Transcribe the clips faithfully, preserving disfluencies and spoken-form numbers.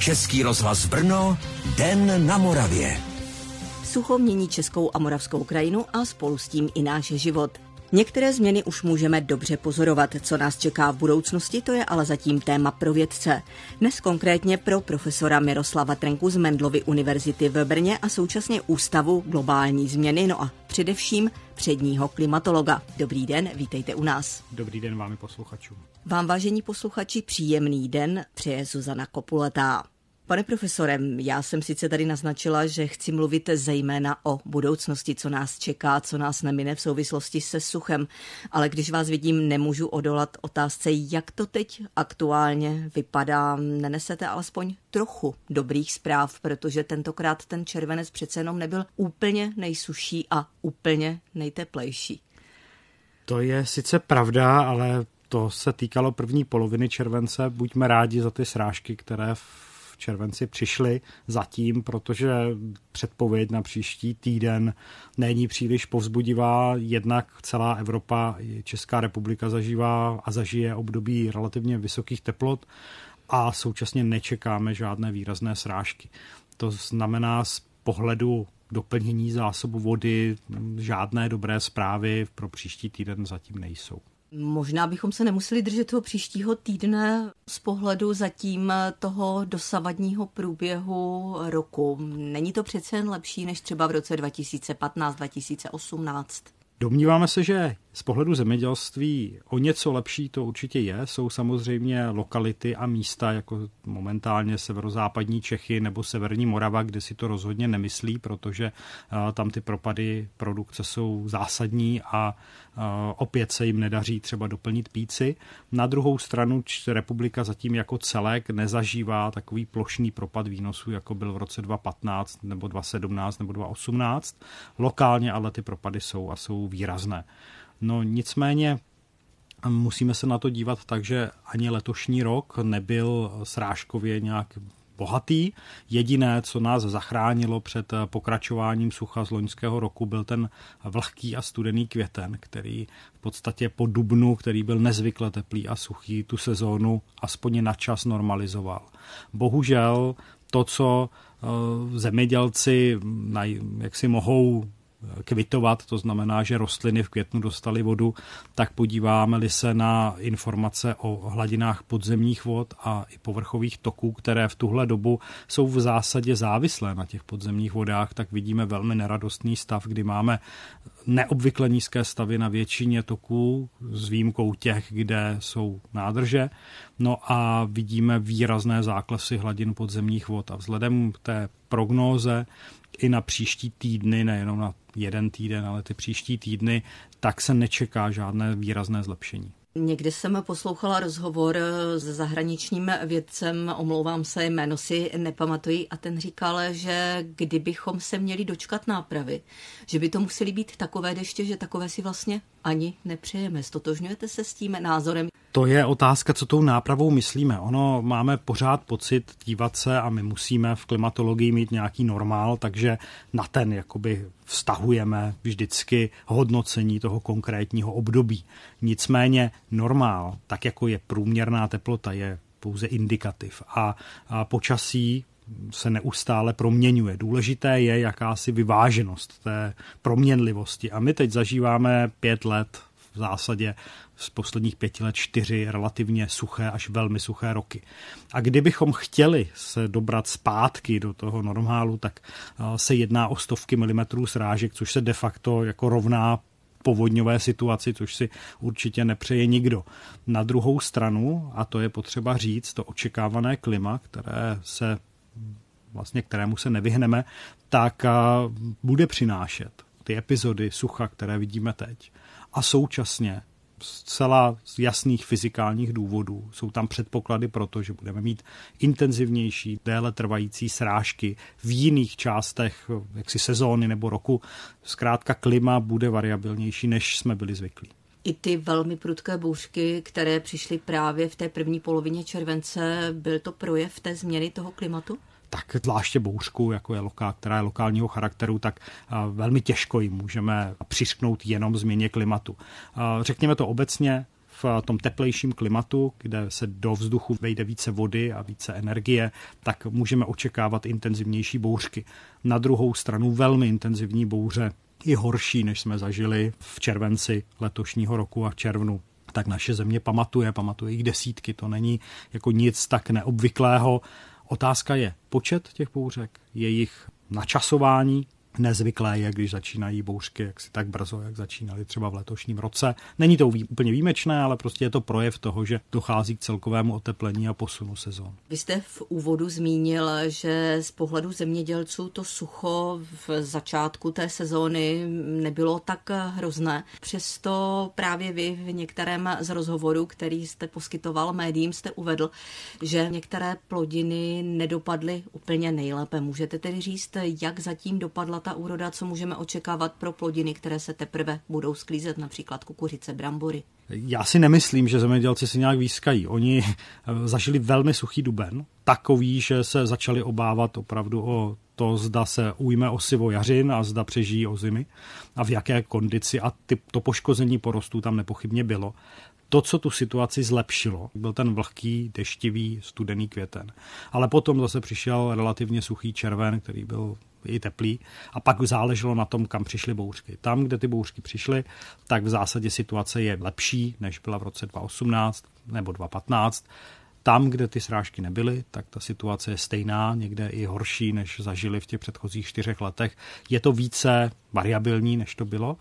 Český rozhlas Brno, Den na Moravě. Sucho mění českou a moravskou krajinu a spolu s tím i náš život. Některé změny už můžeme dobře pozorovat. Co nás čeká v budoucnosti, to je ale zatím téma pro vědce. Dnes konkrétně pro profesora Miroslava Trenku z Mendelovy univerzity v Brně a současně Ústavu globální změny, no a především předního klimatologa. Dobrý den, vítejte u nás. Dobrý den vám i posluchačům. Vám, vážení posluchači, příjemný den přeje Zuzana Kopuletá. Pane profesore, já jsem sice tady naznačila, že chci mluvit zejména o budoucnosti, co nás čeká, co nás nemine v souvislosti se suchem, ale když vás vidím, nemůžu odolat otázce, jak to teď aktuálně vypadá. Nenesete alespoň trochu dobrých zpráv, protože tentokrát ten červenec přece jenom nebyl úplně nejsušší a úplně nejteplejší. To je sice pravda, ale to se týkalo první poloviny července. Buďme rádi za ty srážky, které v v červenci přišli zatím, protože předpověď na příští týden není příliš povzbudivá. Jednak celá Evropa, Česká republika zažívá a zažije období relativně vysokých teplot a současně nečekáme žádné výrazné srážky. To znamená z pohledu doplnění zásobu vody žádné dobré zprávy pro příští týden zatím nejsou. Možná bychom se nemuseli držet toho příštího týdne z pohledu zatím toho dosavadního průběhu roku. Není to přece jen lepší než třeba v roce dva tisíce patnáct dva tisíce osmnáct? Domníváme se, že z pohledu zemědělství o něco lepší to určitě je. Jsou samozřejmě lokality a místa, jako momentálně severozápadní Čechy nebo severní Morava, kde si to rozhodně nemyslí, protože tam ty propady produkce jsou zásadní a opět se jim nedaří třeba doplnit píci. Na druhou stranu republika zatím jako celek nezažívá takový plošný propad výnosů, jako byl v roce dva tisíce patnáct nebo dva tisíce sedmnáct nebo dva tisíce osmnáct. Lokálně ale ty propady jsou a jsou výrazné. No nicméně musíme se na to dívat tak, že ani letošní rok nebyl srážkově nějak bohatý. Jediné, co nás zachránilo před pokračováním sucha z loňského roku, byl ten vlhký a studený květen, který v podstatě po dubnu, který byl nezvykle teplý a suchý, tu sezónu aspoň na čas normalizoval. Bohužel to, co zemědělci jak si mohou kvitovat, to znamená, že rostliny v květnu dostaly vodu, tak podíváme-li se na informace o hladinách podzemních vod a i povrchových toků, které v tuhle dobu jsou v zásadě závislé na těch podzemních vodách, tak vidíme velmi neradostný stav, kdy máme neobvykle nízké stavy na většině toků, s výjimkou těch, kde jsou nádrže, no a vidíme výrazné záklesy hladin podzemních vod a vzhledem k té prognóze i na příští týdny, nejenom na jeden týden, ale ty příští týdny, tak se nečeká žádné výrazné zlepšení. Někde jsem poslouchala rozhovor s zahraničním vědcem, omlouvám se, jméno si nepamatuji, a ten říkal, že kdybychom se měli dočkat nápravy, že by to musely být takové deště, že takové si vlastně ani nepřejeme. Stotožňujete se s tím názorem? To je otázka, co tou nápravou myslíme. Ono máme pořád pocit dívat se a my musíme v klimatologii mít nějaký normál, takže na ten jakoby vztahujeme vždycky hodnocení toho konkrétního období. Nicméně normál, tak jako je průměrná teplota, je pouze indikativ a, a počasí se neustále proměňuje. Důležité je jakási vyváženost té proměnlivosti. A my teď zažíváme pět let v zásadě z posledních pěti let čtyři relativně suché až velmi suché roky. A kdybychom chtěli se dobrat zpátky do toho normálu, tak se jedná o stovky milimetrů srážek, což se de facto jako rovná povodňové situaci, což si určitě nepřeje nikdo. Na druhou stranu, a to je potřeba říct, to očekávané klima, které se vlastně kterému se nevyhneme, tak bude přinášet ty epizody sucha, které vidíme teď. A současně zcela z jasných fyzikálních důvodů jsou tam předpoklady pro to, že budeme mít intenzivnější, déle trvající srážky v jiných částech jaksi sezóny nebo roku. Zkrátka klima bude variabilnější, než jsme byli zvyklí. I ty velmi prudké bouřky, které přišly právě v té první polovině července, byl to projev té změny toho klimatu? Tak zvláště bouřku, jako je lokál, která je lokálního charakteru, tak velmi těžko ji můžeme přiřknout jenom změně klimatu. Řekněme to obecně, v tom teplejším klimatu, kde se do vzduchu vejde více vody a více energie, tak můžeme očekávat intenzivnější bouřky. Na druhou stranu velmi intenzivní bouře i horší, než jsme zažili v červenci letošního roku a v červnu. Tak naše země pamatuje, pamatuje jich desítky, to není jako nic tak neobvyklého. Otázka je počet těch bouřek, jejich načasování. Nezvyklé je, když začínají bouřky jaksi tak brzo, jak začínaly třeba v letošním roce. Není to úplně výjimečné, ale prostě je to projev toho, že dochází k celkovému oteplení a posunu sezon. Vy jste v úvodu zmínil, že z pohledu zemědělců to sucho v začátku té sezóny nebylo tak hrozné. Přesto právě vy v některém z rozhovorů, který jste poskytoval médiím, jste uvedl, že některé plodiny nedopadly úplně nejlépe. Můžete tedy říct, jak zatím dopadla ta úroda, co můžeme očekávat pro plodiny, které se teprve budou sklízet, například kukuřice, brambory? Já si nemyslím, že zemědělci si nějak výskají. Oni zažili velmi suchý duben, takový, že se začali obávat opravdu o to, zda se ujme osivo jařin a zda přežijí ozimy a v jaké kondici, a ty, to poškození porostů tam nepochybně bylo. To, co tu situaci zlepšilo, byl ten vlhký, deštivý, studený květen. Ale potom zase přišel relativně suchý červen, který byl i teplý, a pak záleželo na tom, kam přišly bouřky. Tam, kde ty bouřky přišly, tak v zásadě situace je lepší, než byla v roce dva tisíce osmnáct nebo dva tisíce patnáct. Tam, kde ty srážky nebyly, tak ta situace je stejná, někde i horší, než zažili v těch předchozích čtyřech letech. Je to více variabilní, než to bylo.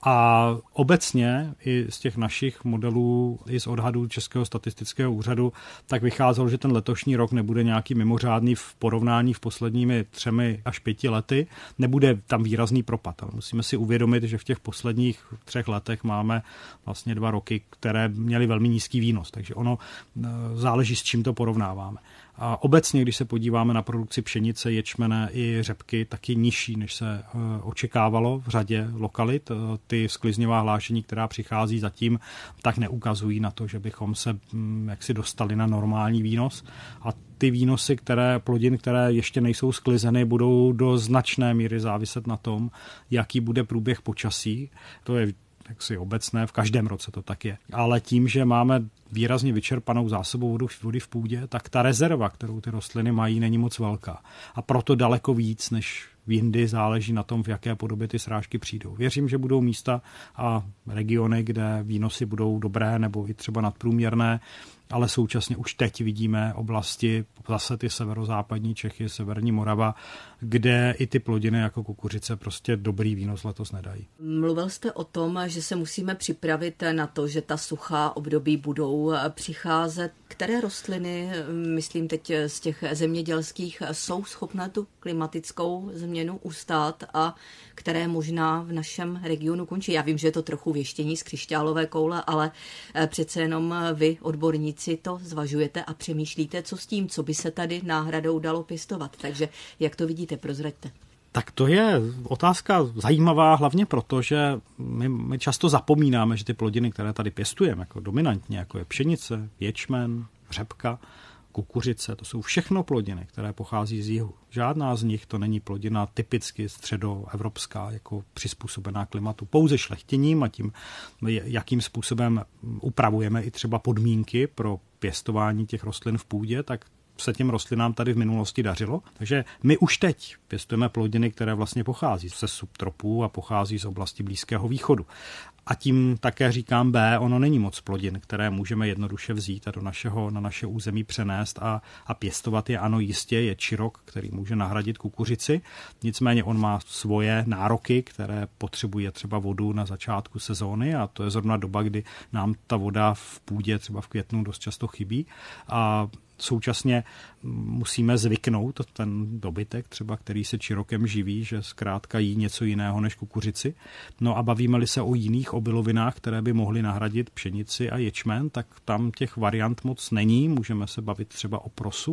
A obecně i z těch našich modelů, i z odhadů Českého statistického úřadu, tak vycházelo, že ten letošní rok nebude nějaký mimořádný v porovnání v posledními třemi až pěti lety. Nebude tam výrazný propad. Ale musíme si uvědomit, že v těch posledních třech letech máme vlastně dva roky, které měly velmi nízký výnos. Takže ono záleží, s čím to porovnáváme. A obecně, když se podíváme na produkci pšenice, ječmene i řepky, tak je nižší, než se očekávalo v řadě lokalit. Ty sklizňová hlášení, která přichází zatím, tak neukazují na to, že bychom se jaksi dostali na normální výnos. A ty výnosy, které plodin, které ještě nejsou sklizeny, budou do značné míry záviset na tom, jaký bude průběh počasí. To je jaksi obecné, v každém roce to tak je. Ale tím, že máme výrazně vyčerpanou zásobu vody v půdě, tak ta rezerva, kterou ty rostliny mají, není moc velká. A proto daleko víc než v jindy záleží na tom, v jaké podobě ty srážky přijdou. Věřím, že budou místa a regiony, kde výnosy budou dobré nebo i třeba nadprůměrné, ale současně už teď vidíme oblasti, zase ty severozápadní Čechy, severní Morava, kde i ty plodiny jako kukuřice prostě dobrý výnos letos nedají. Mluvil jste o tom, že se musíme připravit na to, že ta suchá období budou přicházet. Které rostliny, myslím teď z těch zemědělských, jsou schopné tu klimatickou změnu ustát a které možná v našem regionu končí? Já vím, že je to trochu věštění z křišťálové koule, ale přece jenom vy, odborníci, to zvažujete a přemýšlíte, co s tím, co by se tady náhradou dalo pěstovat. Takže jak to vidíte, prozraďte. Tak to je otázka zajímavá hlavně proto, že my, my často zapomínáme, že ty plodiny, které tady pěstujeme jako dominantně, jako je pšenice, ječmen, řepka, kukuřice, to jsou všechno plodiny, které pochází z jihu. Žádná z nich to není plodina typicky středoevropská, jako přizpůsobená klimatu. Pouze šlechtěním a tím, jakým způsobem upravujeme i třeba podmínky pro pěstování těch rostlin v půdě, tak se těm rostlinám tady v minulosti dařilo. Takže my už teď pěstujeme plodiny, které vlastně pochází ze subtropů a pochází z oblasti Blízkého východu. A tím také říkám B, ono není moc plodin, které můžeme jednoduše vzít a do našeho, na naše území přenést a, a pěstovat je. Ano, jistě je čirok, který může nahradit kukuřici, nicméně on má svoje nároky, které potřebuje třeba vodu na začátku sezóny a to je zrovna doba, kdy nám ta voda v půdě třeba v květnu dost často chybí. A současně musíme zvyknout ten dobytek, třeba který se čirokem živí, že zkrátka jí něco jiného než kukuřici. No a bavíme-li se o jiných obilovinách, které by mohly nahradit pšenici a ječmen, tak tam těch variant moc není. Můžeme se bavit třeba o prosu.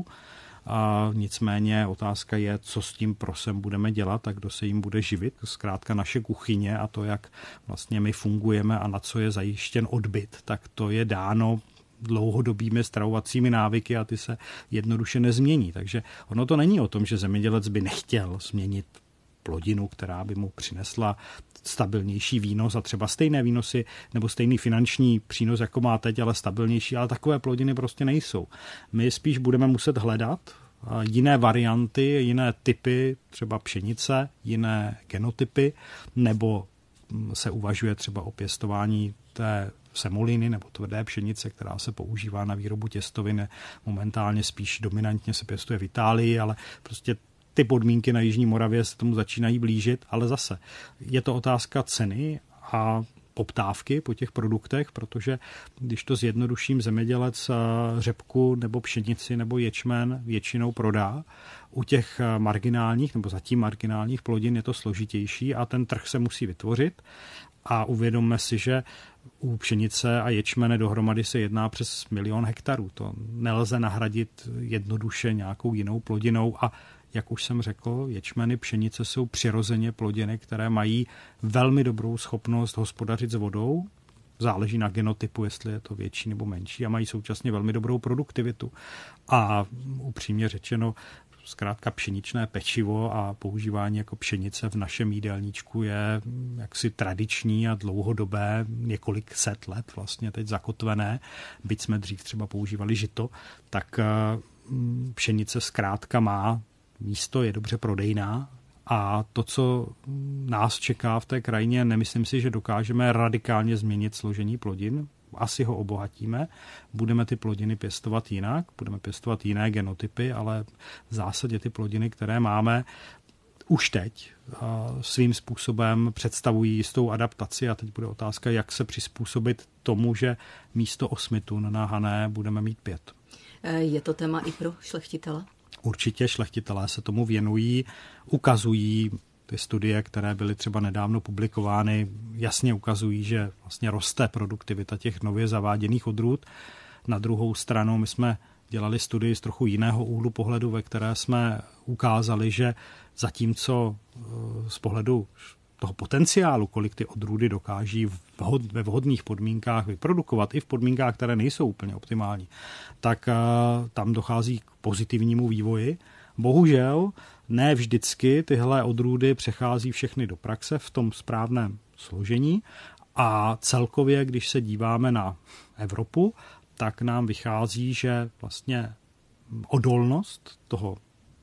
A nicméně otázka je, co s tím prosem budeme dělat a kdo se jim bude živit. Zkrátka naše kuchyně a to, jak vlastně my fungujeme a na co je zajištěn odbyt, tak to je dáno dlouhodobými stravovacími návyky a ty se jednoduše nezmění. Takže ono to není o tom, že zemědělec by nechtěl změnit plodinu, která by mu přinesla stabilnější výnos a třeba stejné výnosy nebo stejný finanční přínos, jako má teď, ale stabilnější, ale takové plodiny prostě nejsou. My spíš budeme muset hledat jiné varianty, jiné typy, třeba pšenice, jiné genotypy, nebo se uvažuje třeba o pěstování té semoliny nebo tvrdé pšenice, která se používá na výrobu těstovin. Momentálně spíš dominantně se pěstuje v Itálii, ale prostě ty podmínky na Jižní Moravě se tomu začínají blížit, ale zase je to otázka ceny a poptávky po těch produktech, protože když to zjednoduším, zemědělec řepku nebo pšenici nebo ječmen většinou prodá. U těch marginálních nebo zatím marginálních plodin je to složitější a ten trh se musí vytvořit a uvědomme si, že u pšenice a ječmene dohromady se jedná přes milion hektarů. To nelze nahradit jednoduše nějakou jinou plodinou a jak už jsem řekl, ječmeny, pšenice jsou přirozeně plodiny, které mají velmi dobrou schopnost hospodařit s vodou. Záleží na genotypu, jestli je to větší nebo menší a mají současně velmi dobrou produktivitu. A upřímně řečeno, zkrátka pšeničné pečivo a používání jako pšenice v našem jídelníčku je jaksi tradiční a dlouhodobé, několik set let vlastně teď zakotvené. Byť jsme dřív třeba používali žito, tak pšenice zkrátka má místo, je dobře prodejná a to, co nás čeká v té krajině, nemyslím si, že dokážeme radikálně změnit složení plodin. Asi ho obohatíme, budeme ty plodiny pěstovat jinak, budeme pěstovat jiné genotypy, ale v zásadě ty plodiny, které máme už teď, svým způsobem představují jistou adaptaci a teď bude otázka, jak se přizpůsobit tomu, že místo osmi tun na hané budeme mít pět. Je to téma i pro šlechtitele? Určitě šlechtitelé se tomu věnují, ukazují ty studie, které byly třeba nedávno publikovány, jasně ukazují, že vlastně roste produktivita těch nově zaváděných odrůd. Na druhou stranu my jsme dělali studii z trochu jiného úhlu pohledu, ve které jsme ukázali, že zatímco z pohledu toho potenciálu, kolik ty odrůdy dokáží ve vhodných podmínkách vyprodukovat, i v podmínkách, které nejsou úplně optimální, tak tam dochází k pozitivnímu vývoji. Bohužel ne vždycky tyhle odrůdy přechází všechny do praxe v tom správném složení a celkově, když se díváme na Evropu, tak nám vychází, že vlastně odolnost toho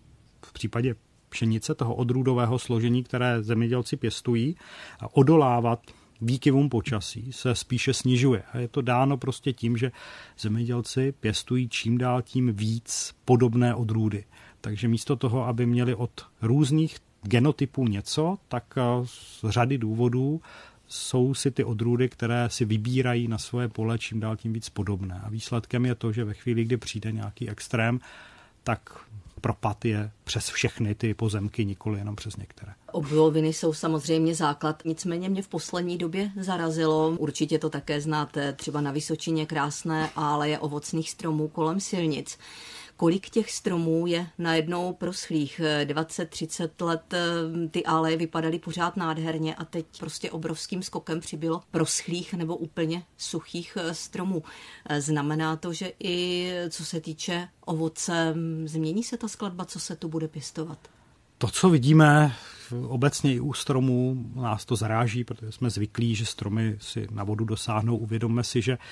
v případě pšenice, toho odrůdového složení, které zemědělci pěstují, a odolávat výkyvům počasí se spíše snižuje. A je to dáno prostě tím, že zemědělci pěstují čím dál tím víc podobné odrůdy. Takže místo toho, aby měli od různých genotypů něco, tak z řady důvodů jsou si ty odrůdy, které si vybírají na svoje pole, čím dál tím víc podobné. A výsledkem je to, že ve chvíli, kdy přijde nějaký extrém, tak propad je přes všechny ty pozemky, nikoli jenom přes některé. Obiloviny jsou samozřejmě základ, nicméně mě v poslední době zarazilo, určitě to také znáte, třeba na Vysočině krásné aleje ovocných stromů kolem silnic. Kolik těch stromů je najednou proschlých? dvacet třicet let ty aleje vypadaly pořád nádherně a teď prostě obrovským skokem přibylo proschlých nebo úplně suchých stromů. Znamená to, že i co se týče ovoce, změní se ta skladba, co se tu bude pěstovat? To, co vidíme obecně i u stromů, nás to zaráží, protože jsme zvyklí, že stromy si na vodu dosáhnou. Uvědomme si, že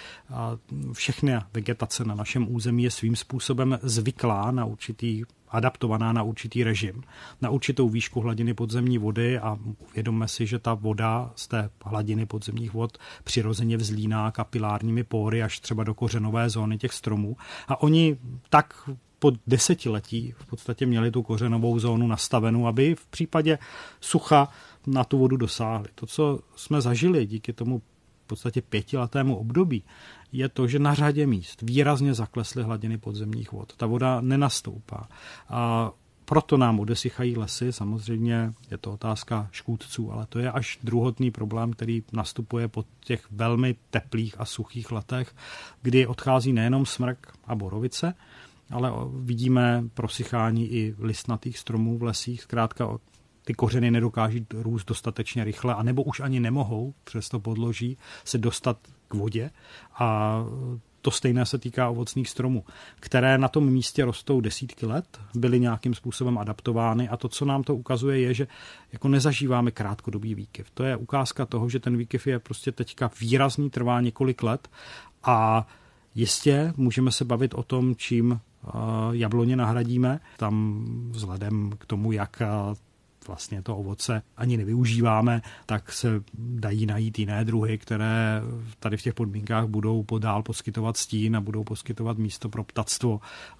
všechny vegetace na našem území je svým způsobem zvyklá na určitý, adaptovaná na určitý režim, na určitou výšku hladiny podzemní vody a uvědomme si, že ta voda z té hladiny podzemních vod přirozeně vzlíná kapilárními póry až třeba do kořenové zóny těch stromů. A oni tak po desetiletí v podstatě měli tu kořenovou zónu nastavenou, aby v případě sucha na tu vodu dosáhli. To, co jsme zažili díky tomu v podstatě pětiletému období, je to, že na řadě míst výrazně zaklesly hladiny podzemních vod. Ta voda nenastoupá. A proto nám odesychají lesy, samozřejmě je to otázka škůdců, ale to je až druhotný problém, který nastupuje po těch velmi teplých a suchých letech, kdy odchází nejenom smrk a borovice, ale vidíme prosychání i listnatých stromů v lesích. Zkrátka ty kořeny nedokáží růst dostatečně rychle, anebo už ani nemohou přes to podloží se dostat k vodě. A To stejné se týká ovocných stromů, které na tom místě rostou desítky let, byly nějakým způsobem adaptovány a to, co nám to ukazuje, je, že jako nezažíváme krátkodobý výkyv. To je ukázka toho, že ten výkyv je prostě teďka výrazný, trvá několik let a jistě můžeme se bavit o tom, čím jabloně nahradíme. Tam vzhledem k tomu, jak vlastně to ovoce ani nevyužíváme, tak se dají najít jiné druhy, které tady v těch podmínkách budou podál poskytovat stín a budou poskytovat místo pro ptactvo,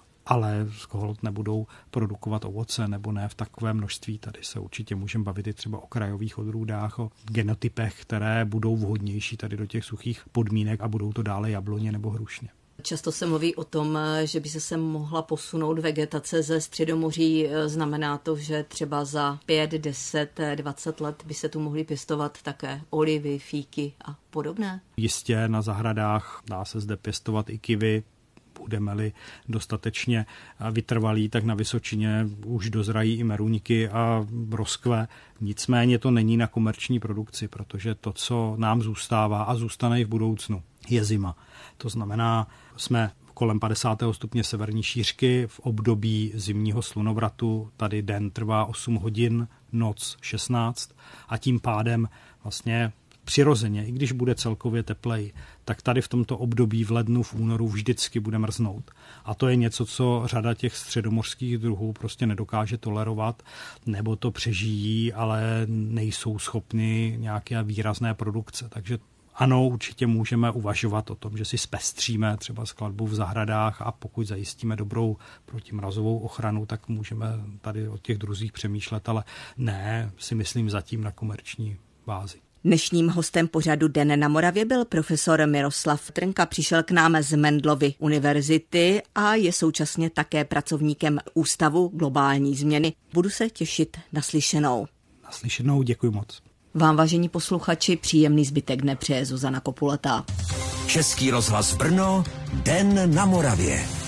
ale holt nebudou produkovat ovoce nebo ne v takovém množství. Tady se určitě můžeme bavit i třeba o krajových odrůdách, o genotypech, které budou vhodnější tady do těch suchých podmínek a budou to dále jabloně nebo hrušně. Často se mluví o tom, že by se sem mohla posunout vegetace ze Středomoří. Znamená to, že třeba za pět, deset, dvacet let by se tu mohly pěstovat také olivy, fíky a podobné? Jistě na zahradách dá se zde pěstovat i kivy. Budeme-li dostatečně vytrvalí, tak na Vysočině už dozrají i meruňky a broskve. Nicméně to není na komerční produkci, protože to, co nám zůstává a zůstane i v budoucnu, je zima. To znamená, jsme kolem padesátého stupně severní šířky v období zimního slunovratu. Tady den trvá osm hodin, noc šestnáct a tím pádem vlastně přirozeně, i když bude celkově teplej, tak tady v tomto období v lednu, v únoru vždycky bude mrznout. A to je něco, co řada těch středomořských druhů prostě nedokáže tolerovat, nebo to přežijí, ale nejsou schopni nějaké výrazné produkce. Takže ano, určitě můžeme uvažovat o tom, že si zpestříme třeba skladbu v zahradách a pokud zajistíme dobrou protimrazovou ochranu, tak můžeme tady o těch druzích přemýšlet, ale ne, si myslím zatím na komerční bázi. Dnešním hostem pořadu Den na Moravě byl profesor Miroslav Trnka. Přišel k nám z Mendelovy univerzity a je současně také pracovníkem Ústavu globální změny. Budu se těšit na slyšenou. Na slyšenou, děkuji moc. Vám, vážení posluchači, příjemný zbytek dne přeje Zuzana Kopuletá. Český rozhlas Brno, Den na Moravě.